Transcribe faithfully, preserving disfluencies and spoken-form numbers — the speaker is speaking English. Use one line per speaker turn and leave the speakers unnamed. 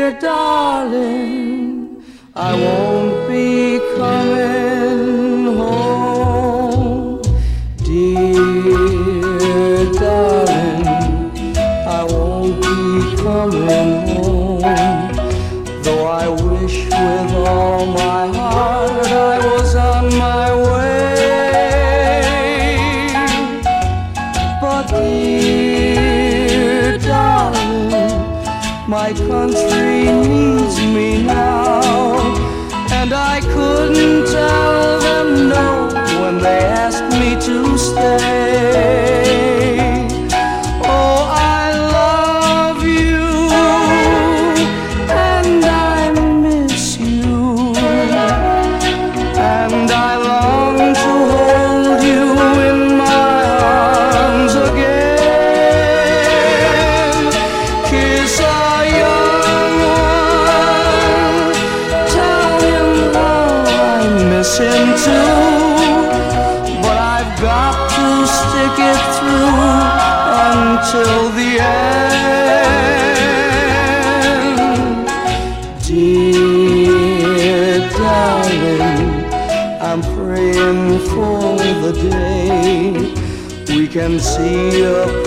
darling, I won't be coming home. Dear darling, I won't be coming home. Though I wish with all my heart I was on my way. But dear darling, my country needs me now, and I couldn't tell them no when they asked me to stay. Oh, I love you, and I miss you, and I long to hold you in my arms again. Kiss a young one, tell him how I miss him too, but I've got to stick it through until the end. Dear darling, I'm praying for the day we can see a